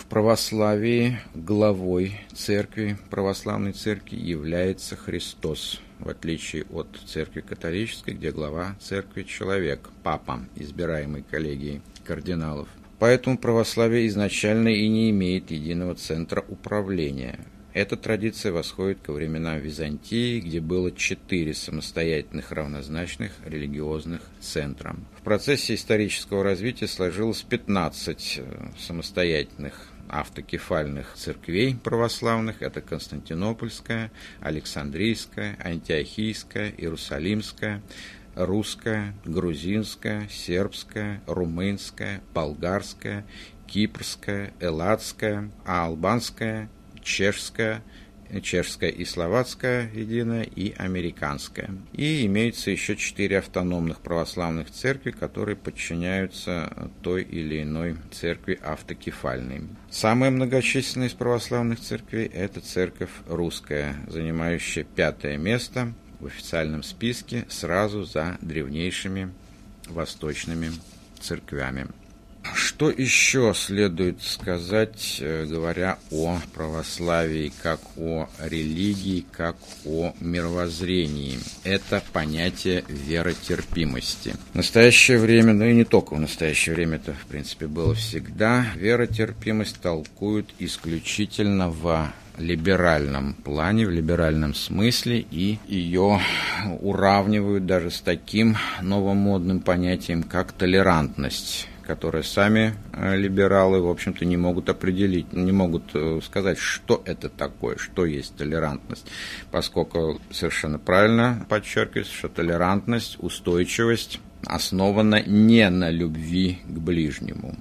В православии главой церкви, православной церкви, является Христос, в отличие от церкви католической, где глава церкви человек, папа, избираемый коллегией кардиналов. Поэтому православие изначально и не имеет единого центра управления. Эта традиция восходит ко временам Византии, где было 4 самостоятельных равнозначных религиозных центра. В процессе исторического развития сложилось 15 самостоятельных автокефальных церквей православных. Это Константинопольская, Александрийская, Антиохийская, Иерусалимская, русская, грузинская, сербская, румынская, болгарская, кипрская, элладская, албанская, чешская и словацкая единая, и американская. И имеется еще 4 автономных православных церкви, которые подчиняются той или иной церкви автокефальной. Самая многочисленная из православных церквей – это церковь русская, занимающая 5-е место в официальном списке сразу за древнейшими восточными церквями. Что еще следует сказать, говоря о православии, как о религии, как о мировоззрении? Это понятие веротерпимости. В настоящее время, и не только в настоящее время, это, в принципе, было всегда, веротерпимость толкуют исключительно в либеральном плане, в либеральном смысле, и ее уравнивают даже с таким новомодным понятием, как толерантность, которые сами либералы, в общем-то, не могут определить, не могут сказать, что это такое, что есть толерантность, поскольку совершенно правильно подчеркивается, что толерантность, устойчивость основана не на любви к ближнему,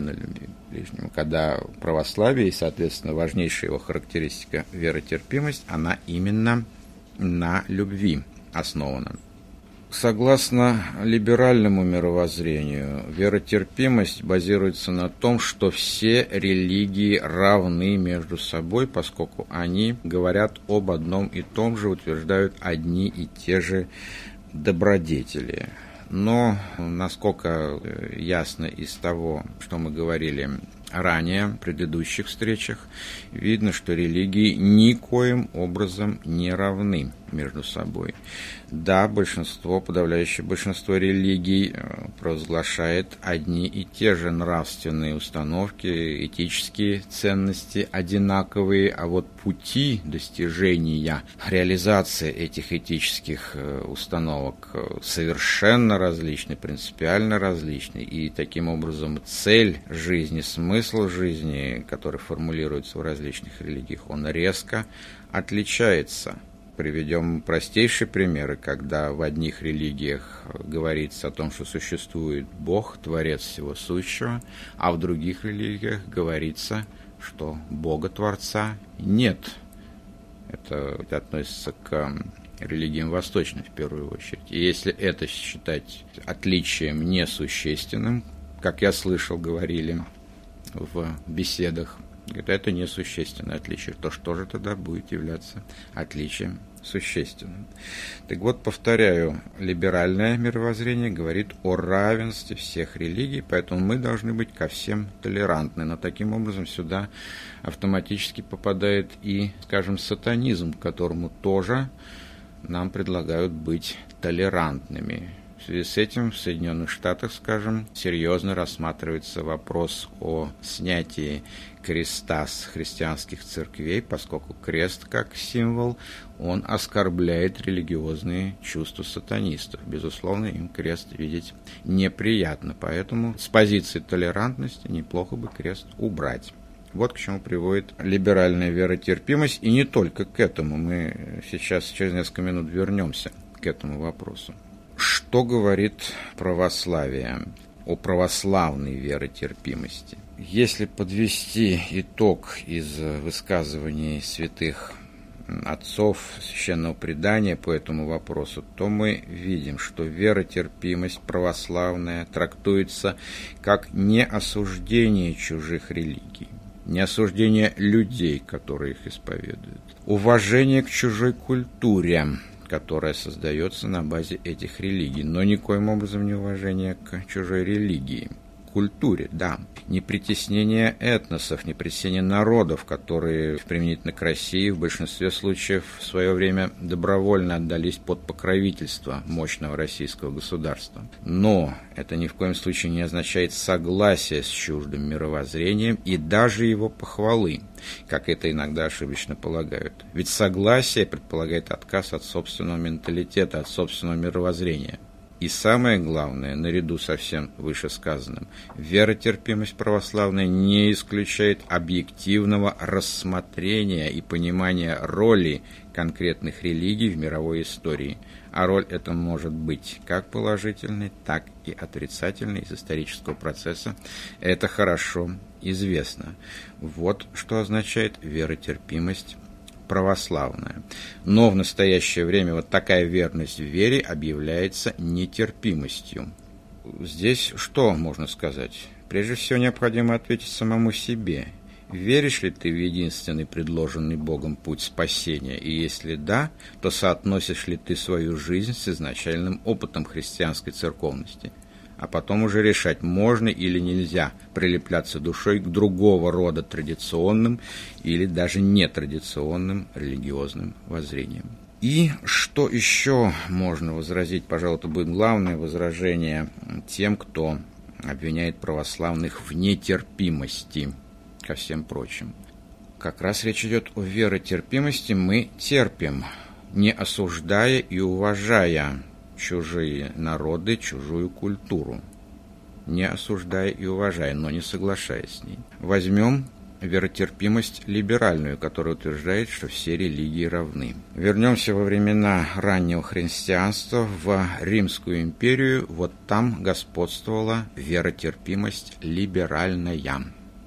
когда православие, и, соответственно, важнейшая его характеристика веротерпимость, она именно на любви основана. Согласно либеральному мировоззрению, веротерпимость базируется на том, что все религии равны между собой, поскольку они говорят об одном и том же, утверждают одни и те же добродетели. Но, насколько ясно из того, что мы говорили ранее, в предыдущих встречах, видно, что религии никоим образом не равны между собой. Да, подавляющее большинство религий провозглашает одни и те же нравственные установки, этические ценности одинаковые, а вот пути достижения, реализации этих этических установок совершенно различны, принципиально различны, и таким образом цель жизни, смысл жизни, который формулируется в различных религиях, он резко отличается. Приведем простейшие примеры, когда в одних религиях говорится о том, что существует Бог, Творец всего сущего, а в других религиях говорится, что Бога-Творца нет. Это относится к религиям восточным в первую очередь. И если это считать отличием несущественным, как я слышал, говорили в беседах, это несущественное отличие. То что же тогда будет являться отличием существенным? Так вот, повторяю, либеральное мировоззрение говорит о равенстве всех религий, поэтому мы должны быть ко всем толерантны. Но таким образом сюда автоматически попадает и, скажем, сатанизм, к которому тоже нам предлагают быть толерантными. В связи с этим в Соединенных Штатах, скажем, серьезно рассматривается вопрос о снятии креста с христианских церквей, поскольку крест, как символ, он оскорбляет религиозные чувства сатанистов. Безусловно, им крест видеть неприятно, поэтому с позиции толерантности неплохо бы крест убрать. Вот к чему приводит либеральная веротерпимость, и не только к этому. Мы сейчас через несколько минут вернемся к этому вопросу. Что говорит православие о православной веротерпимости? Если подвести итог из высказываний святых отцов священного предания по этому вопросу, то мы видим, что веротерпимость православная трактуется как не осуждение чужих религий, не осуждение людей, которые их исповедуют, уважение к чужой культуре, которая создается на базе этих религий, но никоим образом не уважение к чужой религии. культуре, да. Не притеснение этносов, не притеснение народов, которые применительно к России в большинстве случаев в свое время добровольно отдались под покровительство мощного российского государства. Но это ни в коем случае не означает согласие с чуждым мировоззрением и даже его похвалы, как это иногда ошибочно полагают. Ведь согласие предполагает отказ от собственного менталитета, от собственного мировоззрения. И самое главное, наряду со всем вышесказанным, веротерпимость православная не исключает объективного рассмотрения и понимания роли конкретных религий в мировой истории. А роль эта может быть как положительной, так и отрицательной из исторического процесса. Это хорошо известно. Вот что означает веротерпимость православная. Но в настоящее время вот такая верность в вере объявляется нетерпимостью. Здесь что можно сказать? Прежде всего необходимо ответить самому себе. Веришь ли ты в единственный предложенный Богом путь спасения? И если да, то соотносишь ли ты свою жизнь с изначальным опытом христианской церковности? А потом уже решать, можно или нельзя прилепляться душой к другого рода традиционным или даже нетрадиционным религиозным воззрениям. И что еще можно возразить? Пожалуй, это будет главное возражение тем, кто обвиняет православных в нетерпимости ко всем прочим. Как раз речь идет о веротерпимости. Мы терпим, не осуждая и уважая чужие народы, чужую культуру, не осуждая и уважая, но не соглашаясь с ней. Возьмем веротерпимость либеральную, которая утверждает, что все религии равны. Вернемся во времена раннего христианства в Римскую империю. Вот там господствовала веротерпимость либеральная.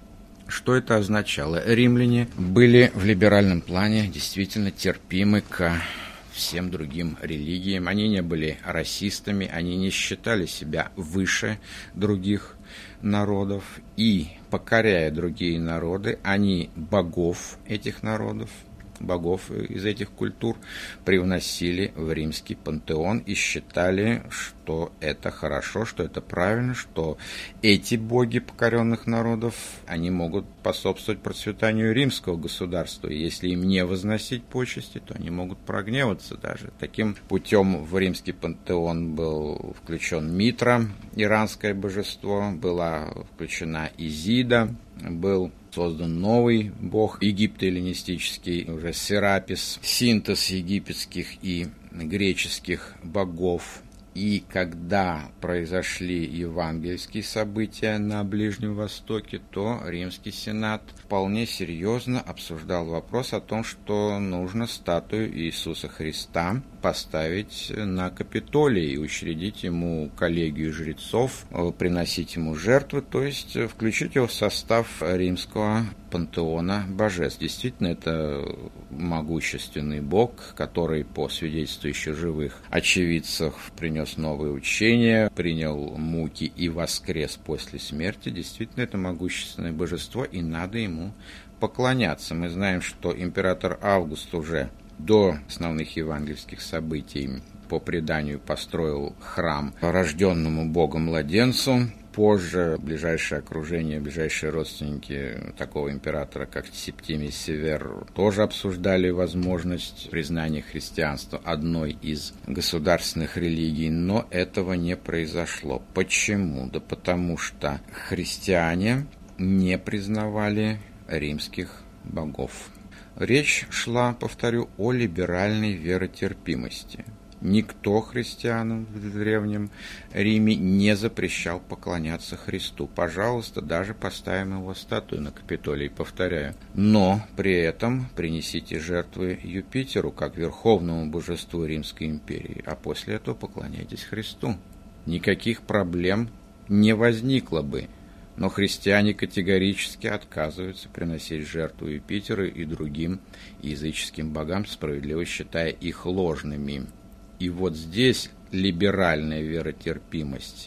Что это означало? Римляне были в либеральном плане действительно терпимы к всем другим религиям. Они не были расистами, они не считали себя выше других народов. И, покоряя другие народы, они богов этих народов, богов из этих культур, привносили в римский пантеон и считали, что это хорошо, что это правильно, что эти боги покоренных народов, они могут способствовать процветанию римского государства. И если им не возносить почести, то они могут прогневаться даже. Таким путем в римский пантеон был включен Митра, иранское божество, была включена Изида, был создан новый бог Египта эллинистический, уже Серапис, синтез египетских и греческих богов. И когда произошли евангельские события на Ближнем Востоке, то Римский Сенат вполне серьезно обсуждал вопрос о том, что нужно статую Иисуса Христа поставить на Капитолии и учредить ему коллегию жрецов, приносить ему жертвы, то есть включить его в состав римского пантеона божеств. Действительно, это могущественный бог, который, по свидетельству еще живых очевидцев, принес новые учения, принял муки и воскрес после смерти. Действительно, это могущественное божество, и надо ему поклоняться. Мы знаем, что император Август уже до основных евангельских событий по преданию построил храм рожденному Богом-младенцу. Позже ближайшее окружение, ближайшие родственники такого императора, как Септимий Север, тоже обсуждали возможность признания христианства одной из государственных религий, но этого не произошло. Почему? Да потому что христиане не признавали римских богов. Речь шла, повторю, о либеральной веротерпимости. Никто христианам в Древнем Риме не запрещал поклоняться Христу. Пожалуйста, даже поставим его статую на Капитолии, повторяю. Но при этом принесите жертвы Юпитеру, как верховному божеству Римской империи, а после этого поклоняйтесь Христу. Никаких проблем не возникло бы. Но христиане категорически отказываются приносить жертву Юпитеру и другим языческим богам, справедливо считая их ложными. И вот здесь либеральная веротерпимость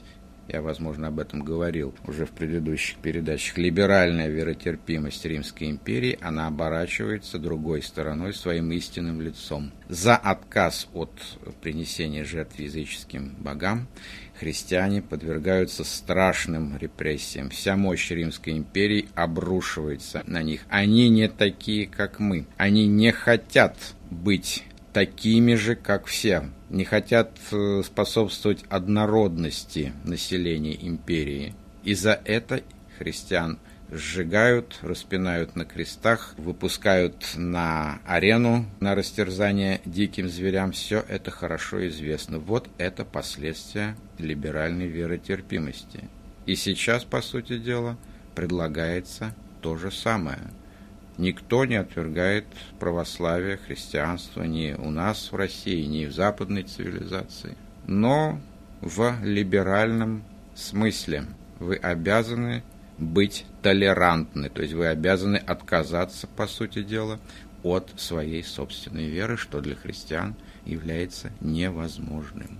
я, возможно, об этом говорил уже в предыдущих передачах, либеральная веротерпимость Римской империи, она оборачивается другой стороной, своим истинным лицом. За отказ от принесения жертв языческим богам христиане подвергаются страшным репрессиям. Вся мощь Римской империи обрушивается на них. Они не такие, как мы. Они не хотят быть такими же, как все, не хотят способствовать однородности населения империи. И за это христиан сжигают, распинают на крестах, выпускают на арену на растерзание диким зверям. Все это хорошо известно. Вот это последствия либеральной веротерпимости. И сейчас, по сути дела, предлагается то же самое. Никто не отвергает православие, христианство ни у нас в России, ни в западной цивилизации. Но в либеральном смысле вы обязаны быть толерантны, то есть вы обязаны отказаться, по сути дела, от своей собственной веры, что для христиан является невозможным.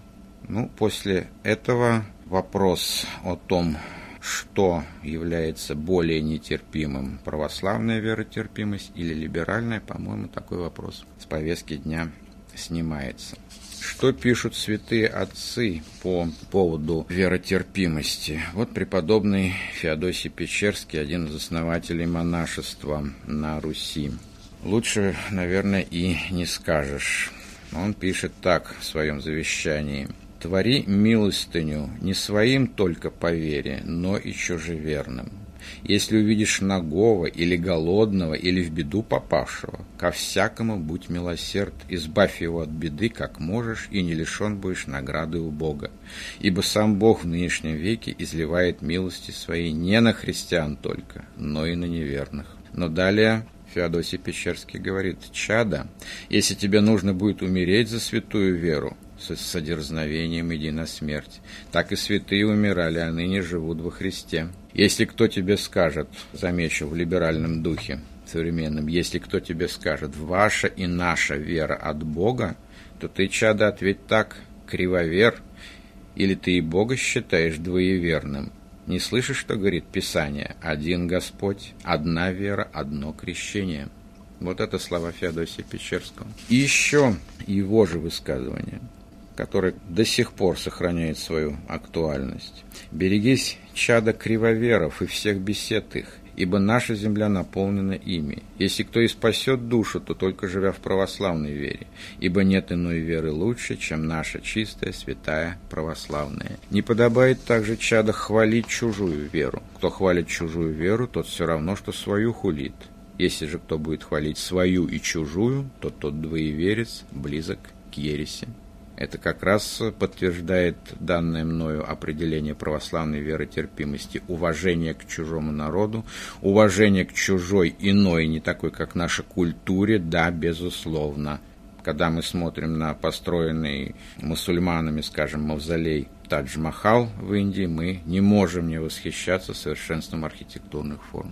После этого вопрос о том, что является более нетерпимым, православная веротерпимость или либеральная, по-моему, такой вопрос с повестки дня снимается. Что пишут святые отцы по поводу веротерпимости? Вот преподобный Феодосий Печерский, один из основателей монашества на Руси. Лучше, наверное, и не скажешь. Он пишет так в своем завещании: «Твори милостыню не своим только по вере, но и чужеверным. Если увидишь нагого или голодного, или в беду попавшего, ко всякому будь милосерд, избавь его от беды, как можешь, и не лишен будешь награды у Бога. Ибо сам Бог в нынешнем веке изливает милости свои не на христиан только, но и на неверных». Но далее Феодосий Печерский говорит: «Чадо, если тебе нужно будет умереть за святую веру, с дерзновением иди на смерть. Так и святые умирали, а ныне живут во Христе. Если кто тебе скажет, замечу в либеральном духе современном, если кто тебе скажет, ваша и наша вера от Бога, то ты, чадо, ответь так: кривовер, или ты и Бога считаешь двоеверным? Не слышишь, что говорит Писание? Один Господь, одна вера, одно крещение». Вот это слова Феодосия Печерского. И еще его же высказывание, которое до сих пор сохраняет свою актуальность. «Берегись, чадо, кривоверов и всех бесед их, ибо наша земля наполнена ими. Если кто и спасет душу, то только живя в православной вере, ибо нет иной веры лучше, чем наша чистая, святая, православная. Не подобает также, чадо, хвалить чужую веру. Кто хвалит чужую веру, тот все равно, что свою хулит. Если же кто будет хвалить свою и чужую, то тот двоеверец близок к ереси». Это как раз подтверждает данное мною определение православной веротерпимости: уважение к чужому народу, уважение к чужой иной, не такой, как наша, культуре, да, безусловно. Когда мы смотрим на построенный мусульманами, скажем, мавзолей Тадж-Махал в Индии, мы не можем не восхищаться совершенством архитектурных форм.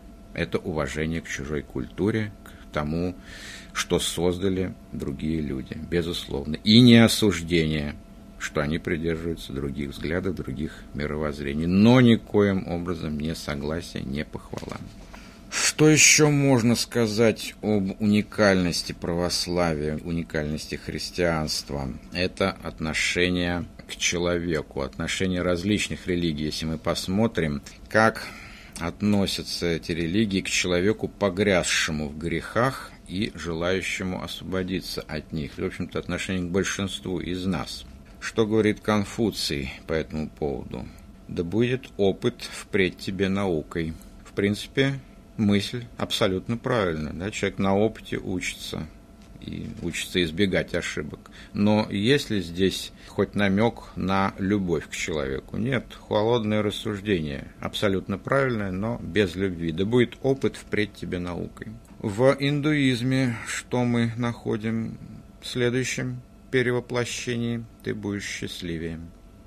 Это уважение к чужой культуре, к тому, что создали другие люди, безусловно. И не осуждение, что они придерживаются других взглядов, других мировоззрений, но никоим образом не согласие, не похвала. Что еще можно сказать об уникальности православия, уникальности христианства? Это отношение к человеку, отношение различных религий. Если мы посмотрим, как относятся эти религии к человеку, погрязшему в грехах и желающему освободиться от них. В общем-то, отношение к большинству из нас. Что говорит Конфуций по этому поводу? «Да будет опыт впредь тебе наукой». В принципе, мысль абсолютно правильная. Да? Человек на опыте учится и учится избегать ошибок. Но есть ли здесь хоть намек на любовь к человеку? Нет, холодное рассуждение, абсолютно правильное, но без любви. «Да будет опыт впредь тебе наукой». В индуизме что мы находим в следующем перевоплощении? Ты будешь счастливее,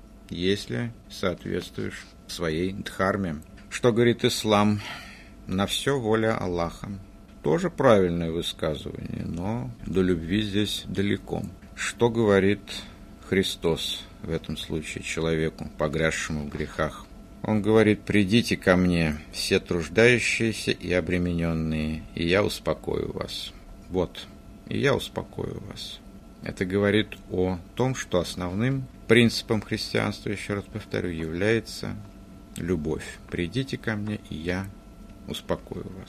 если соответствуешь своей дхарме. Что говорит ислам? На все воля Аллаха. Тоже правильное высказывание, но до любви здесь далеко. Что говорит Христос? в этом случае человеку, погрязшему в грехах. Он говорит: «Придите ко мне, все труждающиеся и обремененные, и я успокою вас». Вот, и я успокою вас. Это говорит о том, что основным принципом христианства, еще раз повторю, является любовь. «Придите ко мне, и я успокою вас».